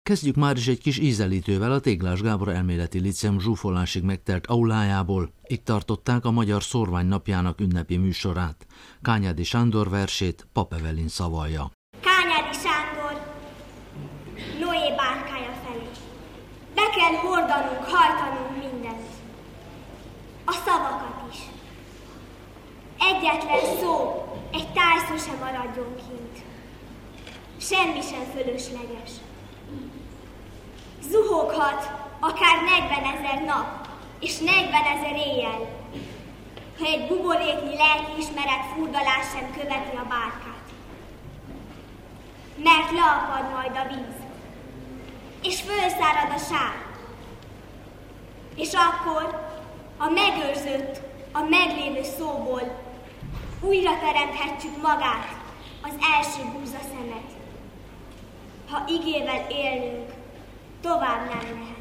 Kezdjük már is egy kis ízelítővel a Téglás Gábor Elméleti Líceum zsúfolásig megtelt aulájából. Itt tartották a Magyar Szórvány napjának ünnepi műsorát. Kányádi Sándor versét Pap Evelin szavalja. Kányádi Sándor, Noé bárkája felé. Be kell hordanunk, hajtanunk mindent. A szavakat is. Egyetlen szó, egy tájszó sem maradjon kint. Semmi sem fölösleges. Zuhoghat akár 40 000 nap és 40 000 éjjel, ha egy buboréknyi lelkiismeret furdalás sem követi a bárkát. Mert leapad majd a víz, és fölszárad a sár, és akkor a megőrzött, a meglévő szóból újra teremthetjük magát, az első búzaszemet. Ha igével élnünk, tovább nem lehet.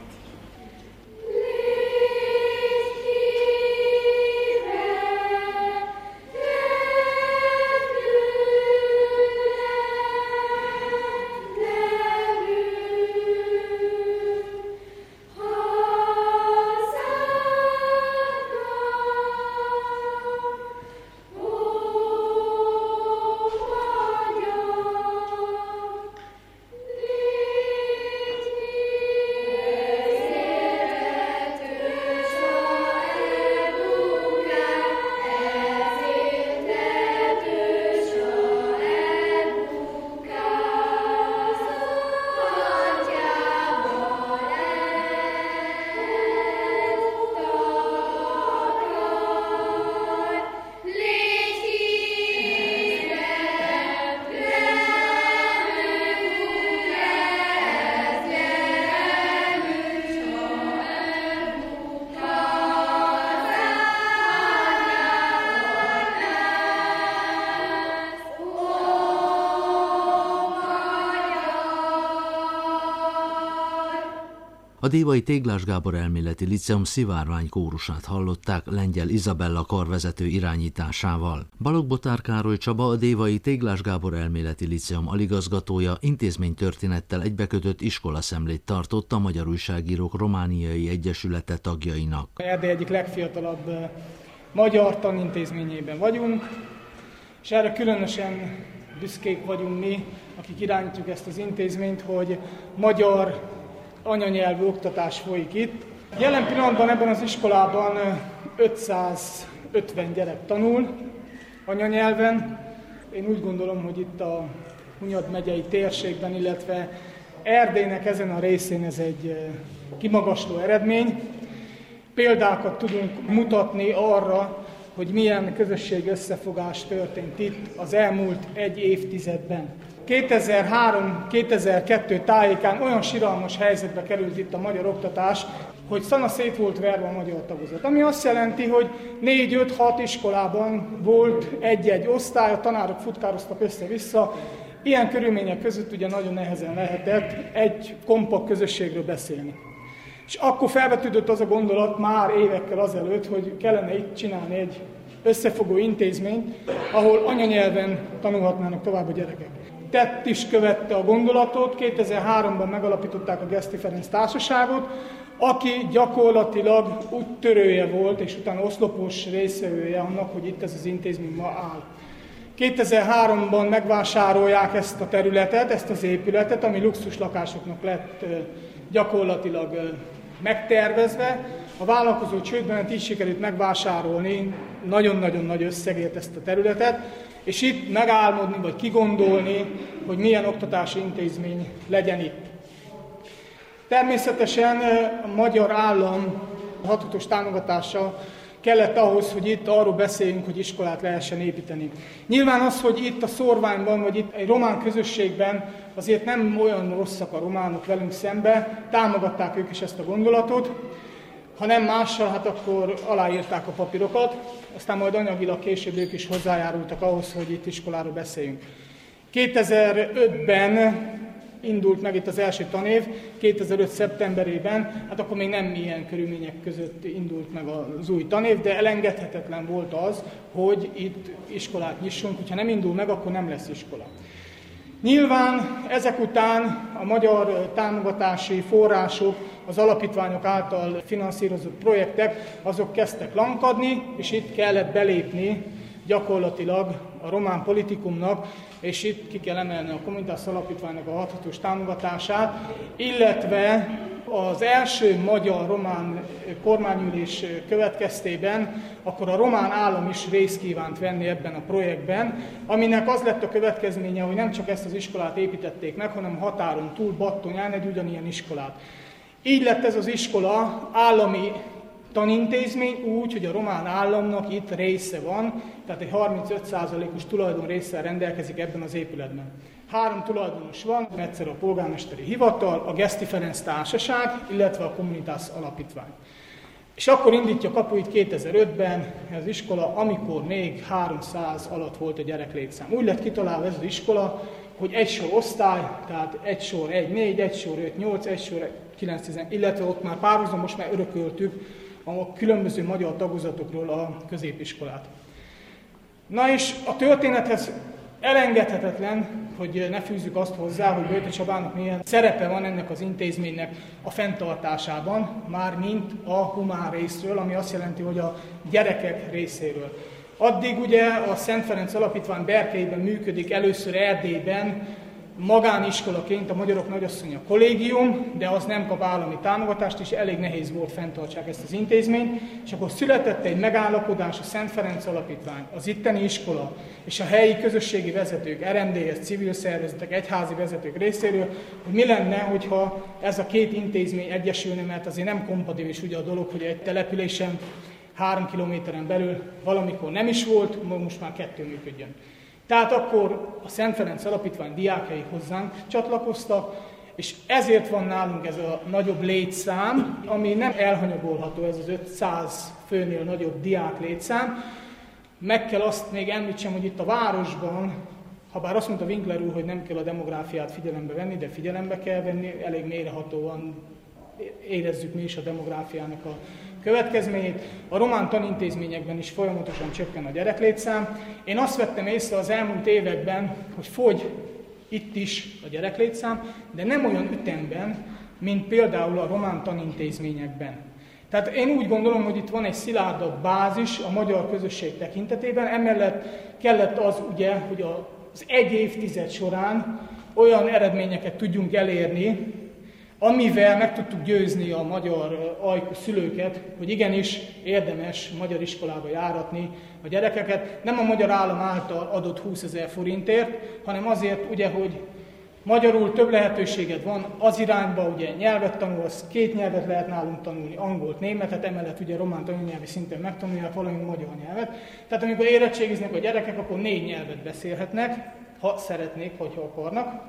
A dévai Téglás Gábor Elméleti Líceum szivárvány kórusát hallották Lengyel Izabella karvezető irányításával. Balogh Bothár Károly Csaba, a dévai Téglás Gábor Elméleti Líceum aligazgatója intézménytörténettel egybekötött iskolaszemlét tartott a Magyar Újságírók Romániai Egyesülete tagjainak. Erdély egyik legfiatalabb magyar tanintézményében vagyunk, és erre különösen büszkék vagyunk mi, akik irányítjuk ezt az intézményt, hogy magyar anyanyelvű oktatás folyik itt. Jelen pillanatban ebben az iskolában 550 gyerek tanul anyanyelven. Én úgy gondolom, hogy itt a Hunyad megyei térségben, illetve Erdélynek ezen a részén ez egy kimagasló eredmény. Példákat tudunk mutatni arra, hogy milyen közösség összefogás történt itt az elmúlt egy évtizedben. 2003-2002 tájékán olyan siralmas helyzetbe került itt a magyar oktatás, hogy szana szét volt verve a magyar tagozat. Ami azt jelenti, hogy 4-5-6 iskolában volt egy-egy osztály, a tanárok futkároztak össze-vissza. Ilyen körülmények között ugye nagyon nehezen lehetett egy kompakt közösségről beszélni. És akkor felvetődött az a gondolat már évekkel azelőtt, hogy kellene itt csinálni egy összefogó intézményt, ahol anyanyelven tanulhatnának tovább a gyerekek. Tett is követte a gondolatot, 2003-ban megalapították a Geszti Ferenc Társaságot, aki gyakorlatilag úttörője volt, és utána oszlopos részvevője annak, hogy itt ez az intézmény ma áll. 2003-ban megvásárolják ezt a területet, ezt az épületet, ami luxus lakásoknak lett gyakorlatilag megtervezve. A vállalkozó csődben így sikerült megvásárolni nagyon-nagyon nagy összegért ezt a területet, és itt megálmodni, vagy kigondolni, hogy milyen oktatási intézmény legyen itt. Természetesen a magyar állam hatatos támogatása kellett ahhoz, hogy itt arról beszéljünk, hogy iskolát lehessen építeni. Nyilván az, hogy itt a Szórványban, vagy itt egy román közösségben azért nem olyan rosszak a románok velünk szembe, támogatták ők is ezt a gondolatot, ha nem mással, hát akkor aláírták a papírokat, aztán majd anyagilag később ők is hozzájárultak ahhoz, hogy itt iskoláról beszéljünk. 2005-ben indult meg itt az első tanév, 2005. szeptemberében, hát akkor még nem ilyen körülmények között indult meg az új tanév, de elengedhetetlen volt az, hogy itt iskolát nyissunk, hogyha nem indul meg, akkor nem lesz iskola. Nyilván ezek után a magyar támogatási források, az alapítványok által finanszírozott projektek, azok kezdtek lankadni, és itt kellett belépni gyakorlatilag a román politikumnak, és itt ki kell emelni a Communitas Alapítványnak a hathatós támogatását, illetve az első magyar-román kormányülés következtében akkor a román állam is részt kívánt venni ebben a projektben, aminek az lett a következménye, hogy nem csak ezt az iskolát építették meg, hanem határon túl Battonyán egy ugyanilyen iskolát. Így lett ez az iskola állami tanintézmény úgy, hogy a román államnak itt része van, tehát egy 35%-os tulajdonrésszel rendelkezik ebben az épületben. 3 tulajdonos van, egyszer a polgármesteri hivatal, a Geszti Ferenc Társaság, illetve a Communitas Alapítvány. És akkor indítja kapuit 2005-ben az iskola, amikor még 300 alatt volt a gyereklétszám. Úgy lett kitalálva ez az iskola, hogy egy sor osztály, tehát egy sor 1-4, egy sor 5-8, egy sor 9-10, illetve ott már párhuzamos, már örököltük a különböző magyar tagozatokról a középiskolát. Na és a történethez elengedhetetlen, hogy ne fűzzük azt hozzá, hogy Böjte Csabának milyen szerepe van ennek az intézménynek a fenntartásában, mármint a humán részről, ami azt jelenti, hogy a gyerekek részéről. Addig ugye a Szent Ferenc Alapítvány berkeiben működik, először Erdélyben, magániskolaként a Magyarok Nagyasszonya Kollégium, de az nem kap állami támogatást, és elég nehéz volt fenntartsák ezt az intézményt, és akkor született egy megállapodás a Szent Ferenc Alapítvány, az itteni iskola és a helyi közösségi vezetők, RMDS, civil szervezetek, egyházi vezetők részéről, hogy mi lenne, hogyha ez a két intézmény egyesülne, mert azért nem kompatibilis ugye a dolog, hogy egy településen 3 kilométeren belül valamikor nem is volt, most már 2 működjön. Tehát akkor a Szent Ferenc Alapítvány diákjai hozzánk csatlakoztak, és ezért van nálunk ez a nagyobb létszám, ami nem elhanyagolható, ez az 500 főnél nagyobb diák létszám. Meg kell azt még említsem, hogy itt a városban, ha bár azt mondta Winkler úr, hogy nem kell a demográfiát figyelembe venni, de figyelembe kell venni, elég mélyrehatóan érezzük mi is a demográfiának a következményét. A román tanintézményekben is folyamatosan csökken a gyereklétszám. Én azt vettem észre az elmúlt években, hogy fogy itt is a gyereklétszám, de nem olyan ütemben, mint például a román tanintézményekben. Tehát én úgy gondolom, hogy itt van egy szilárdabb bázis a magyar közösség tekintetében, emellett kellett az ugye, hogy az egy évtized során olyan eredményeket tudjunk elérni, amivel meg tudtuk győzni a magyar ajkú szülőket, hogy igenis érdemes magyar iskolába járatni a gyerekeket, nem a magyar állam által adott 20 000 forintért, hanem azért, ugye, hogy magyarul több lehetőséged van, az irányba ugye nyelvet tanulsz, 2 nyelvet lehet nálunk tanulni, angolt, németet, emellett ugye román tanulnyelvi szinten megtanulják valamint magyar nyelvet. Tehát amikor érettségiznek a gyerekek, akkor 4 nyelvet beszélhetnek, ha szeretnék, vagy ha akarnak.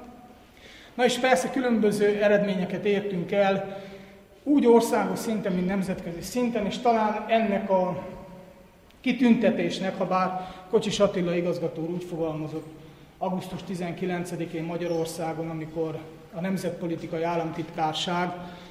Na és persze különböző eredményeket értünk el, úgy országos szinten, mint nemzetközi szinten, és talán ennek a kitüntetésnek, ha bár Kocsis Attila igazgató úgy fogalmazott augusztus 19-én Magyarországon, amikor a Nemzetpolitikai Államtitkárság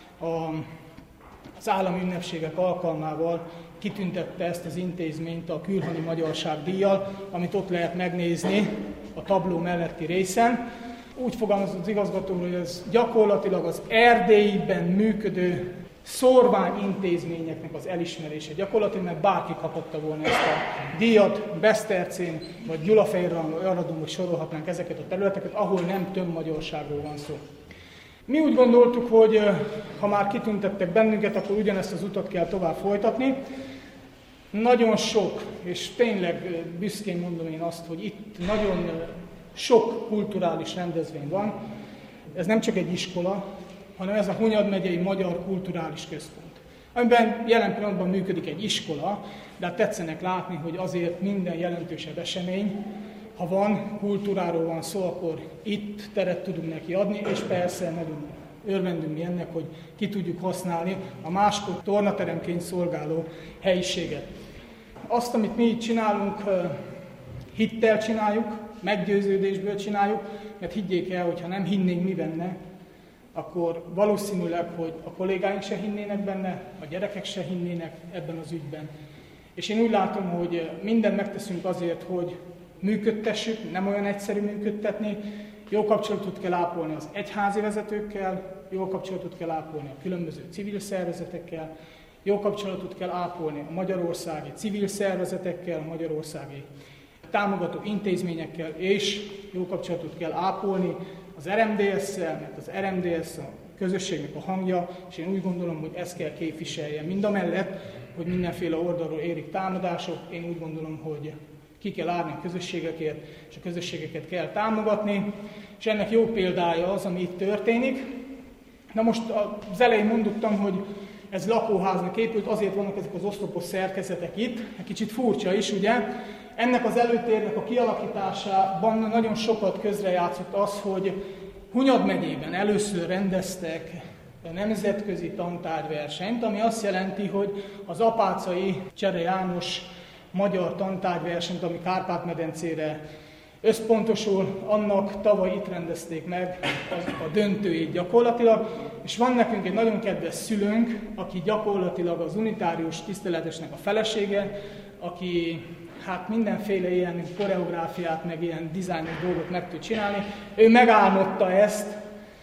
az állami ünnepségek alkalmával kitüntette ezt az intézményt a Külhoni Magyarság díjjal, amit ott lehet megnézni a tabló melletti részen. Úgy fogalmazott az igazgató, hogy ez gyakorlatilag az Erdélyben működő szórványintézményeknek az elismerése. Gyakorlatilag mert bárki kaphatta volna ezt a díjat, Besztercén vagy Gyulafehérváron, vagy Aradon, hogy sorolhatnánk ezeket a területeket, ahol nem tömbmagyarságról van szó. Mi úgy gondoltuk, hogy ha már kitüntettek bennünket, akkor ugyanezt az utat kell tovább folytatni. Nagyon sok, és tényleg büszkén mondom én azt, hogy itt nagyon sok kulturális rendezvény van. Ez nem csak egy iskola, hanem ez a Hunyad megyei Magyar Kulturális Központ, amiben jelen pillanatban működik egy iskola, de tetszenek látni, hogy azért minden jelentősebb esemény, ha van, kultúráról van szó, akkor itt teret tudunk neki adni, és persze nagyon örvendünk mi ennek, hogy ki tudjuk használni a máskor tornateremként szolgáló helyiséget. Azt, amit mi itt csinálunk, hittel csináljuk, meggyőződésből csináljuk, mert higgyék el, hogy ha nem hinnénk mi benne, akkor valószínűleg, hogy a kollégáink se hinnének benne, a gyerekek se hinnének ebben az ügyben. És én úgy látom, hogy mindent megteszünk azért, hogy működtessük, nem olyan egyszerű működtetni, Jó kapcsolatot kell ápolni az egyházi vezetőkkel, jó kapcsolatot kell ápolni a különböző civil szervezetekkel, jó kapcsolatot kell ápolni a magyarországi civil szervezetekkel, a magyarországi támogató intézményekkel, és jó kapcsolatot kell ápolni az RMDS-szel, mert az RMDS a közösségnek a hangja, és én úgy gondolom, hogy ezt kell képviselje. Mindamellett, hogy mindenféle oldalról érik támadások, én úgy gondolom, hogy ki kell állni a közösségekért, és a közösségeket kell támogatni, és ennek jó példája az, ami itt történik. Na most az elején mondottam, hogy ez lakóháznak épült, azért vannak ezek az oszlopos szerkezetek itt, egy kicsit furcsa is, ugye? Ennek az előtérnek a kialakításában nagyon sokat közrejátszott az, hogy Hunyad megyében először rendeztek nemzetközi tantárgyversenyt, ami azt jelenti, hogy az apácai Csere János magyar tantárgyversenyt, ami Kárpát-medencére összpontosul, annak tavaly itt rendezték meg a döntőjét gyakorlatilag, és van nekünk egy nagyon kedves szülőnk, aki gyakorlatilag az unitárius tiszteletesnek a felesége, aki hát mindenféle ilyen koreográfiát, meg ilyen dizájnos dolgot meg tud csinálni. Ő megálmodta ezt,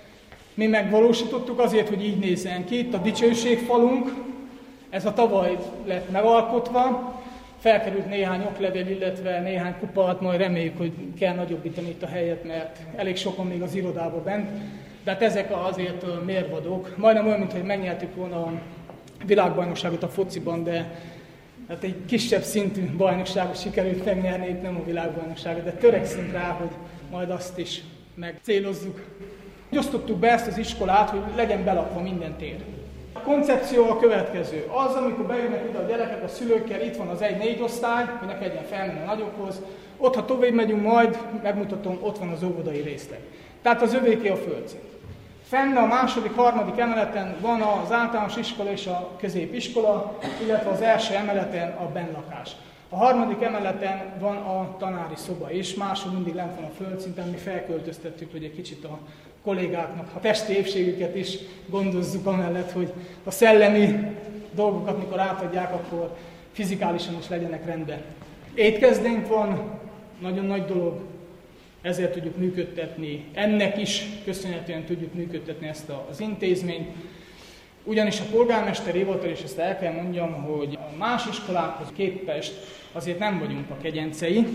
mi megvalósítottuk azért, hogy így nézzen ki. Itt a dicsőségfalunk, ez a tavaly lett megalkotva, felkerült néhány oklevél, illetve néhány kupa, majd reméljük, hogy kell nagyobbítani itt a helyet, mert elég sokan még az irodában bent. De hát ezek azért mérvadók. Majdnem olyan, mintha megnyertük volna a világbajnokságot a fociban, de hát egy kisebb szintű bajnokságot sikerült megnyerni, itt nem a világbajnokságot, de törekszünk rá, hogy majd azt is megcélozzuk. Úgy osztottuk be ezt az iskolát, hogy legyen belakva minden tér. A koncepció a következő. Az, amikor bejönnek ide a gyerekek a szülőkkel, itt van az 1-4 osztály, hogy ne kelljen felmenni a nagyokhoz. Ott, ha tovább megyünk, majd megmutatom, ott van az óvodai részleg. Tehát az övéké a földszint. Fenn a második, harmadik emeleten van az általános iskola és a középiskola, illetve az első emeleten a bennlakás. A harmadik emeleten van a tanári szoba is, máshol mindig lent van a földszinten, mi felköltöztettük, hogy egy kicsit a kollégáknak a testi épségüket is gondozzuk amellett, hogy a szellemi dolgokat, mikor átadják, akkor fizikálisan is legyenek rendben. Étkezdénk van, nagyon nagy dolog, ezért tudjuk működtetni, ennek is köszönhetően tudjuk működtetni ezt az intézményt. Ugyanis a polgármesteri hivatal, és ezt el kell mondjam, hogy a más iskolákhoz képest azért nem vagyunk a kegyencei.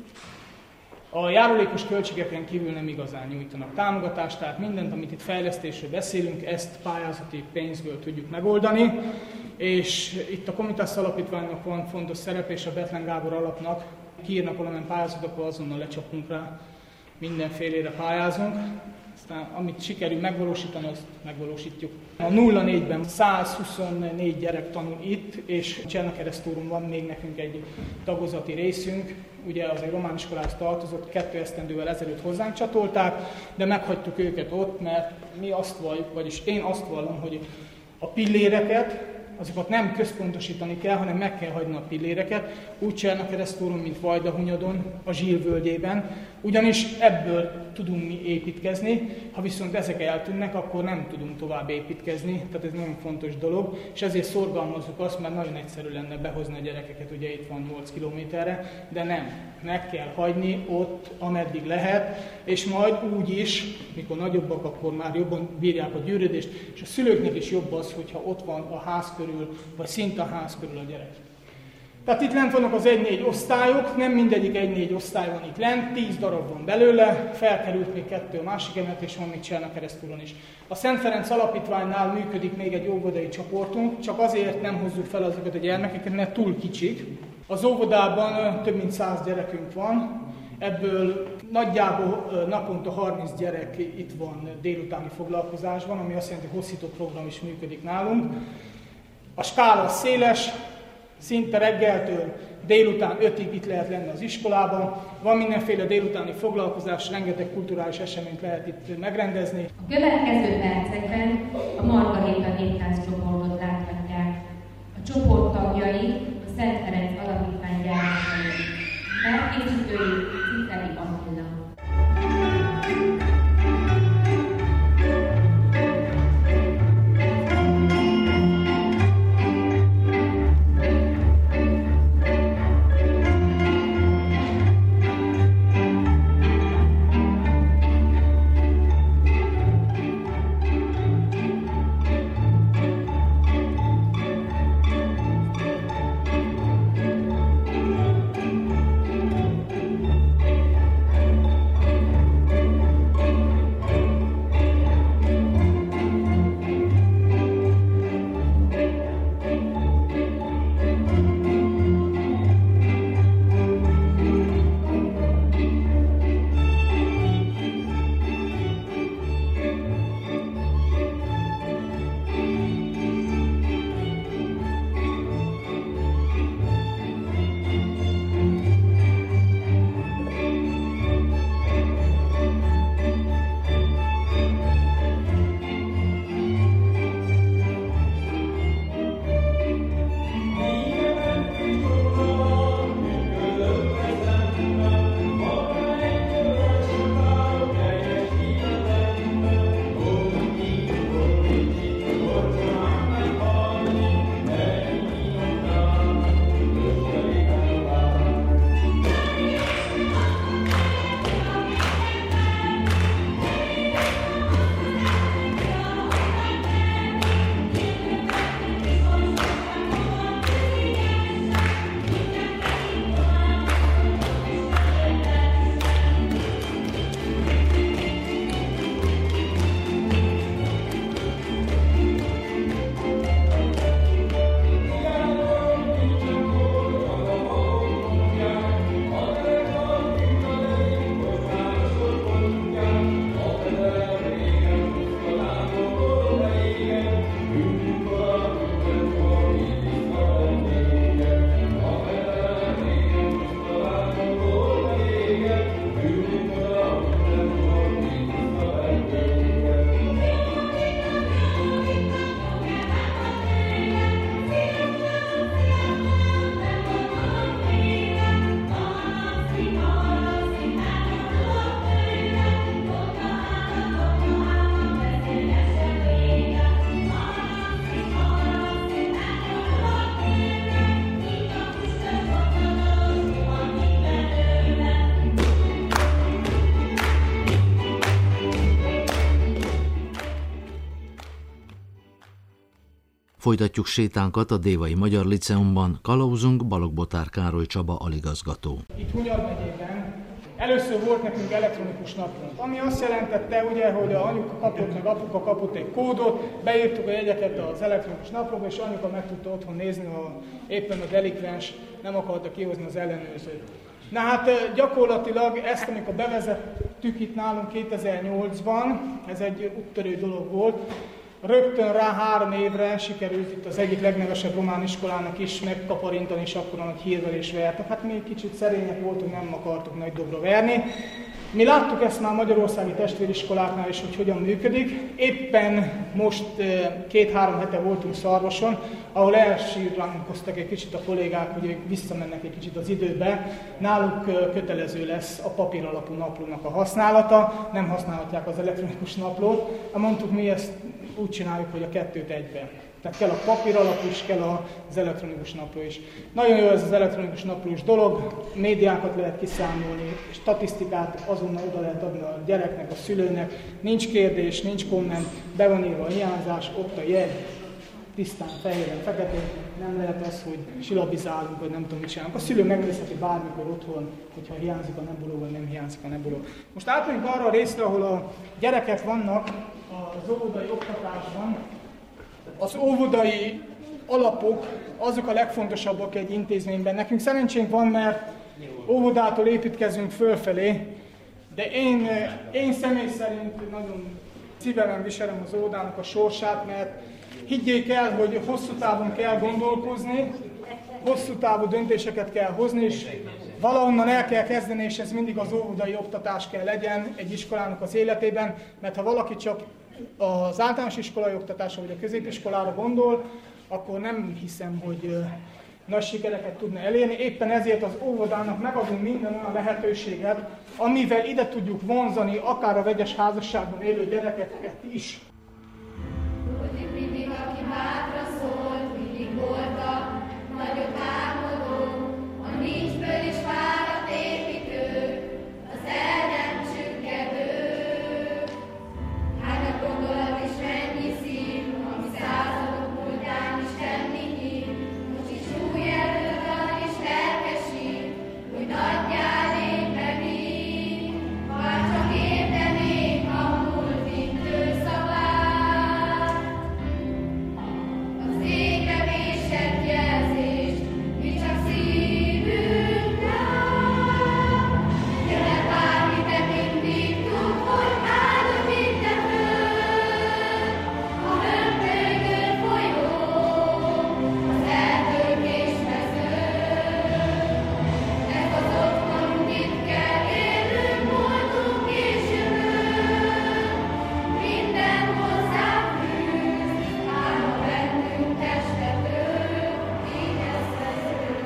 A járulékos költségeken kívül nem igazán nyújtanak támogatást, tehát mindent, amit itt fejlesztésről beszélünk, ezt pályázati pénzből tudjuk megoldani. És itt a Komitas Alapítványnak van fontos szerepe, és a Bethlen Gábor Alapnak kiírnak valamilyen pályázatot, akkor azonnal lecsapunk rá, mindenfélére pályázunk. Aztán amit sikerül megvalósítani, azt megvalósítjuk. A 04-ben 124 gyerek tanul itt, és Csernakeresztúron van még nekünk egy tagozati részünk. Ugye az egy román iskolához tartozott, 2 esztendővel ezelőtt hozzánk csatolták, de meghagytuk őket ott, mert mi azt valljuk, vagyis én azt vallom, hogy a pilléreket, azokat nem központosítani kell, hanem meg kell hagyni a pilléreket, úgy Csernakeresztúron, mint Vajdahunyadon, a Zsír völgyében, ugyanis ebből tudunk mi építkezni, ha viszont ezek eltűnnek, akkor nem tudunk tovább építkezni, tehát ez nagyon fontos dolog, és ezért szorgalmazzuk azt, mert nagyon egyszerű lenne behozni a gyerekeket, ugye itt van 8 kilométerre, de nem, meg kell hagyni ott, ameddig lehet, és majd úgy is, mikor nagyobbak, akkor már jobban bírják a gyűrődést, és a szülőknek is jobb az, hogyha ott van a ház körül, vagy szinte a ház körül a gyerek. Tehát itt lent vannak az 1-4 osztályok, nem mindegyik 1-4 osztály van itt lent, 10 darab van belőle, felkerült még 2 a másik emelet, és van még Csernakeresztúron is. A Szent Ferenc Alapítványnál működik még egy óvodai csoportunk, csak azért nem hozzuk fel azokat a gyermekeket, mert túl kicsik. Az óvodában több mint 100 gyerekünk van, ebből nagyjából naponta 30 gyerek itt van délutáni foglalkozásban, ami azt jelenti, hogy hosszított program is működik nálunk. A skála széles, szinte reggeltől délután 5-ig itt lehet lenni az iskolában. Van mindenféle délutáni foglalkozás, rengeteg kulturális eseményt lehet itt megrendezni. A következő percekben a Margaréta Névtáncz csoportot láthatják. A csoport tagjai a Szent Ferenc Alapítvány gyermekei. Felkészítői Ciceli Attila. Folytatjuk sétánkat a Dévai Magyar Liceumban, kalauzunk Balogh Bothár Károly Csaba aligazgató. Itt Hunyad megyében először volt nekünk elektronikus naplónk, ami azt jelentette, ugye, hogy a anyuka kapott, meg apuka kapott egy kódot, beírtuk a jegyeket az elektronikus naplóba, és anyuka meg tudta otthon nézni, ha éppen a delikvens nem akarta kihozni az ellenőrzőt. Na hát gyakorlatilag ezt, amikor bevezettük itt nálunk 2008-ban, ez egy úttörő dolog volt, rögtön rá 3 évre sikerült itt az egyik legnevesebb román iskolának is megkaparintani, és akkor nagy hírverés vertek. Hát mi kicsit szerények voltunk, nem akartuk nagy dobra verni. Mi láttuk ezt már magyarországi testvériskoláknál is, hogy hogyan működik. Éppen most 2-3 hete voltunk Szarvason, ahol elsírránkoztak egy kicsit a kollégák, hogy ők visszamennek egy kicsit az időbe. Náluk kötelező lesz a papír alapú naplónak a használata, nem használhatják az elektronikus naplót. Mondtuk, mi ezt úgy csináljuk, hogy a 2-t egyben. Tehát kell a papír alapú is, kell az elektronikus napló is. Nagyon jó ez az elektronikus naplós dolog, médiákat lehet kiszámolni, statisztikát azonnal oda lehet adni a gyereknek, a szülőnek. Nincs kérdés, nincs komment, be van írva a hiányzás, ott a jegy, tisztán, fehéren, feketén. Nem lehet az, hogy silabizálunk, vagy nem tudom, mit csinálunk. A szülő megnézheti bármikor otthon, hogyha hiányzik a nebuló, vagy nem hiányzik a nebuló. Most átmegyünk arra a részre, ahol a gyerekek vannak az óvodai oktatásban. Az óvodai alapok azok a legfontosabbak egy intézményben. Nekünk szerencsénk van, mert óvodától építkezünk fölfelé, de én személy szerint nagyon szívemen viselem az óvodának a sorsát, mert higgyék el, hogy hosszú távon kell gondolkozni, hosszú távú döntéseket kell hozni, és valahonnan el kell kezdeni, és ez mindig az óvodai oktatás kell legyen egy iskolának az életében, mert ha valaki csak az általános iskolai oktatásra vagy a középiskolára gondol, akkor nem hiszem, hogy nagy sikereket tudna elérni. Éppen ezért az óvodának megadunk minden olyan lehetőséget, amivel ide tudjuk vonzani akár a vegyes házasságban élő gyerekeket is. Mindig, aki hátra szólt, mindig voltak nagyobb álmodó, a nincsből is várat építő, az el nem csüggedő. Hányat gondolat és mennyi szív, ami századok múltán is tenni hív, most is új előtt van és lelkesít, hogy nagyjál én megint, bár csak értenék a múlt időszakát. Az égre vésett jelzés, mi csak szívünk lát. Jöhet bármi, de mindig tud, hogy áldott minden föld. A hömpölygő folyó, az erdők és mezők. Ez az otthonunk, itt kell élnünk, múltunk és jövőnk. Minden hozzánk fűz, állva bennünk testetők, kényeztetők.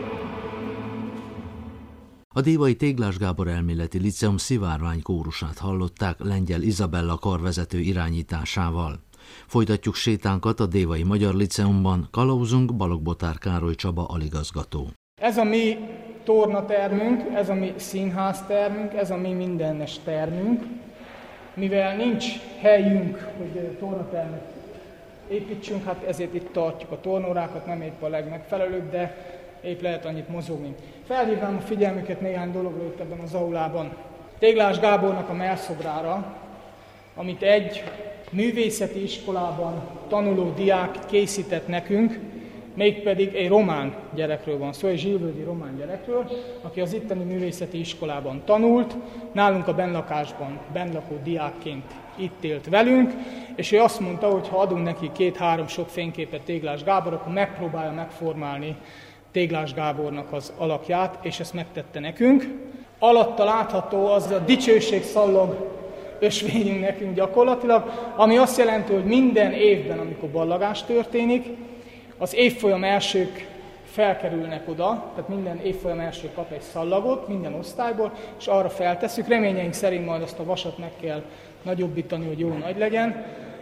A Dévai Téglás Gábor Elméleti Liceum szivárvány kórusát hallották Lengyel Izabella karvezető irányításával. Folytatjuk sétánkat a Dévai Magyar Liceumban, kalauzunk Balogh Bothár Károly Csaba aligazgató. Ez a mi tornatermünk, ez a mi színháztermünk, ez a mi mindenes termünk. Mivel nincs helyünk, hogy tornatermet építsünk, hát ezért itt tartjuk a tornórákat, nem épp a legmegfelelőbb, de épp lehet annyit mozogni. Felhívnám a figyelmüket néhány dologra itt ebben az aulában. Téglás Gábornak a mellszobrára, amit egy művészeti iskolában tanuló diák készített nekünk, mégpedig egy román gyerekről van szó, egy zsilvölgyi román gyerekről, aki az itteni művészeti iskolában tanult, nálunk a bennlakásban bennlakó diákként itt élt velünk, és ő azt mondta, hogy ha adunk neki 2-3 sok fényképet Téglás Gábor, akkor megpróbálja megformálni Téglás Gábornak az alakját, és ezt megtette nekünk. Alatta látható az a dicsőség szallag ösvényünk nekünk gyakorlatilag, ami azt jelenti, hogy minden évben, amikor ballagás történik, az évfolyam elsők felkerülnek oda, tehát minden évfolyam első kap egy szallagot, minden osztályból, és arra feltesszük. Reményeink szerint majd azt a vasat meg kell nagyobbítani, hogy jó nagy legyen.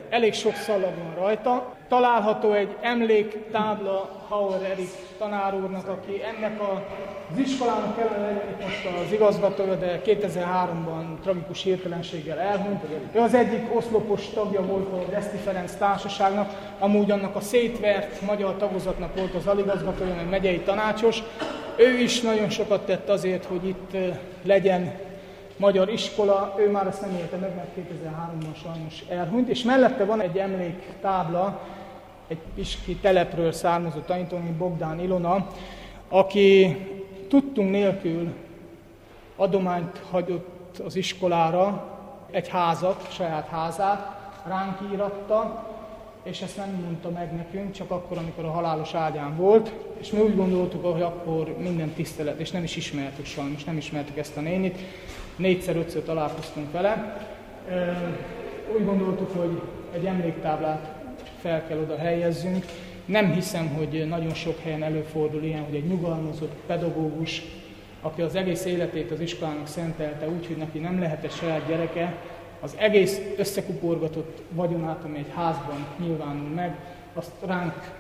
elég sok szalag van rajta. Található egy emléktábla Hauer Erik tanár úrnak, aki ennek az iskolának kellene legyen itt most az igazgatója, de 2003-ban tragikus hirtelenséggel elhunyt. Ő az egyik oszlopos tagja volt a Reszti Ferenc társaságnak, amúgy annak a szétvert magyar tagozatnak volt az aligazgatója, meg megyei tanácsos. Ő is nagyon sokat tett azért, hogy itt legyen magyar iskola, ő már ezt nem élte meg, mert 2003-ban sajnos elhunyt, és mellette van egy emléktábla, egy piski telepről származó tanítónő, Bogdán Ilona, aki tudtunk nélkül adományt hagyott az iskolára, egy házat, saját házát, ránk íratta, és ezt nem mondta meg nekünk, csak akkor, amikor a halálos ágyán volt, és mi úgy gondoltuk, hogy akkor minden tisztelet, és nem is ismertük sajnos, nem ismertük ezt a nénit, 4-5-ször találkoztunk vele. Úgy gondoltuk, hogy egy emléktáblát fel kell oda helyezzünk. Nem hiszem, hogy nagyon sok helyen előfordul ilyen, hogy egy nyugalmazott pedagógus, aki az egész életét az iskolának szentelte úgy, hogy neki nem lehet egy saját gyereke, az egész összekuporgatott vagyonát, ami egy házban nyilvánul meg, azt ránk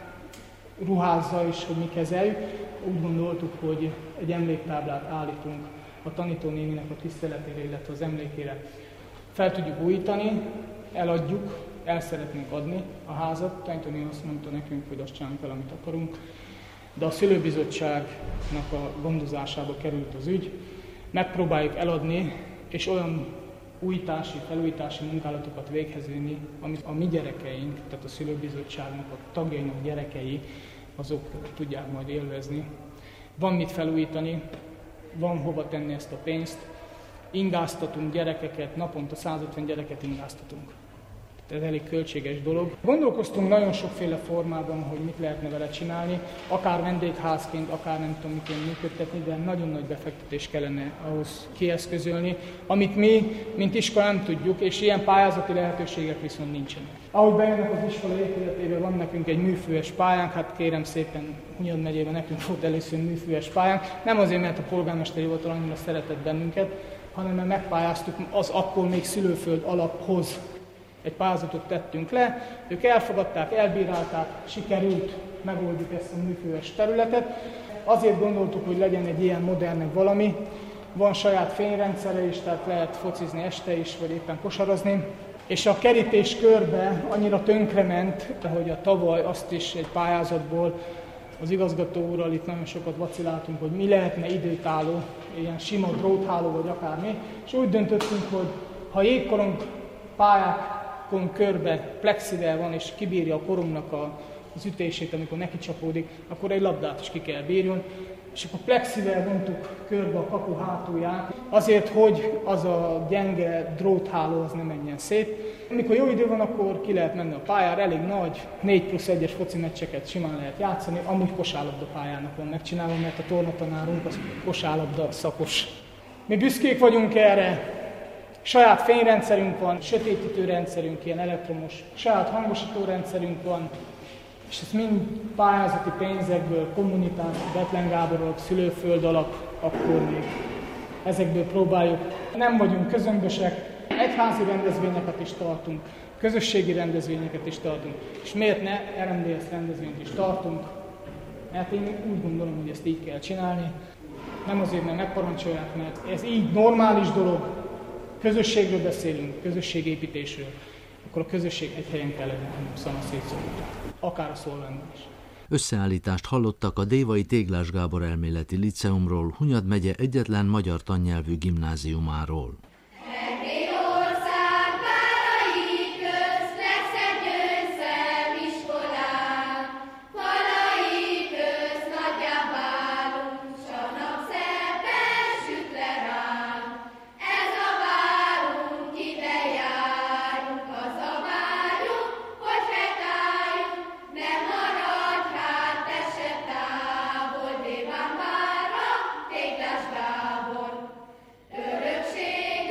ruházza is, hogy mi kezeljük. Úgy gondoltuk, hogy egy emléktáblát állítunk a tanítónéninek a tiszteletére, illetve az emlékére. Fel tudjuk újítani, eladjuk, el szeretnénk adni a házat. Tanítónéni azt mondta nekünk, hogy azt csinálunk el, amit akarunk, de a szülőbizottságnak a gondozásába került az ügy. Megpróbáljuk eladni, és olyan újítási, felújítási munkálatokat véghez vinni, amit a mi gyerekeink, tehát a szülőbizottságnak, a tagjainak gyerekei, azok tudják majd élvezni. Van mit felújítani, van hova tenni ezt a pénzt. Ingáztatunk gyerekeket, naponta 150 gyereket ingáztatunk. Ez elég költséges dolog. Gondolkoztunk nagyon sokféle formában, hogy mit lehetne vele csinálni, akár vendégházként, akár nem tudom miként működtetni, de nagyon nagy befektetés kellene ahhoz kieszközölni, amit mi, mint iskola nem tudjuk, és ilyen pályázati lehetőségek viszont nincsenek. Ahogy bejönnek az iskola épületébe, van nekünk egy műfőes pályánk, hát kérem szépen, Hunyad megyében nekünk volt először műfőes pályánk, nem azért, mert a polgármesteri hivatal annyira szeretett bennünket, hanem mert megpályáztuk az akkor még szülőföld alaphoz. Egy pályázatot tettünk le, ők elfogadták, elbírálták, sikerült, megoldjuk ezt a műfőes területet. Azért gondoltuk, hogy legyen egy ilyen modernebb valami. Van saját fényrendszere is, tehát lehet focizni este is, vagy éppen kosarazni. És a kerítés körbe annyira tönkrement, hogy a tavaly azt is egy pályázatból az igazgató úrral itt nagyon sokat vaciláltunk, hogy mi lehetne időtálló, ilyen sima drótháló vagy akármi. És úgy döntöttünk, hogy ha jégkorong pályákon körbe plexivel van, és kibírja a korongnak az ütését, amikor neki csapódik, akkor egy labdát is ki kell bírjon. És akkor plexivel vontuk körbe a kapu hátulját, azért, hogy az a gyenge drótháló az ne menjen szét. Amikor jó idő van, akkor ki lehet menni a pályára, elég nagy, 4+1-es foci meccseket simán lehet játszani, amúgy kosárlabda pályának van megcsinálva, mert a tornatanárunk az kosárlabda szakos. Mi büszkék vagyunk erre, saját fényrendszerünk van, sötétítő rendszerünk, ilyen elektromos, saját hangosító rendszerünk van, és ezt mind pályázati pénzekből, kommunitás, Bethlen Gábor alap, szülőföld alap, akkor még ezekből próbáljuk. Nem vagyunk közömbösek, egyházi rendezvényeket is tartunk, közösségi rendezvényeket is tartunk, és miért ne RMDS rendezvényt is tartunk, mert én úgy gondolom, hogy ezt így kell csinálni. Nem azért, mert megparancsolják, mert ez így normális dolog, közösségről beszélünk, közösségépítésről, akkor a közösség egy helyen kell legyen, hanem szanaszétszorultan, akár a Szolvánban is. Összeállítást hallottak a Dévai Téglás Gábor Elméleti Liceumról, Hunyad megye egyetlen magyar tannyelvű gimnáziumáról. Örökség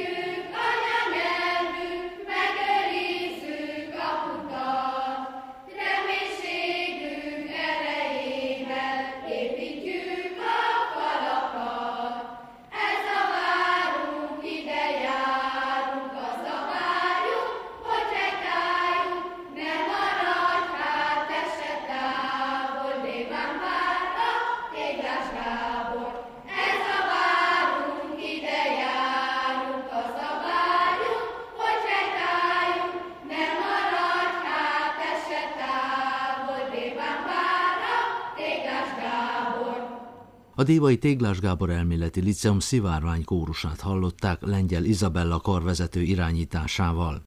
A Dévai Téglás Gábor Elméleti Líceum szivárvány kórusát hallották Lengyel Izabella karvezető irányításával.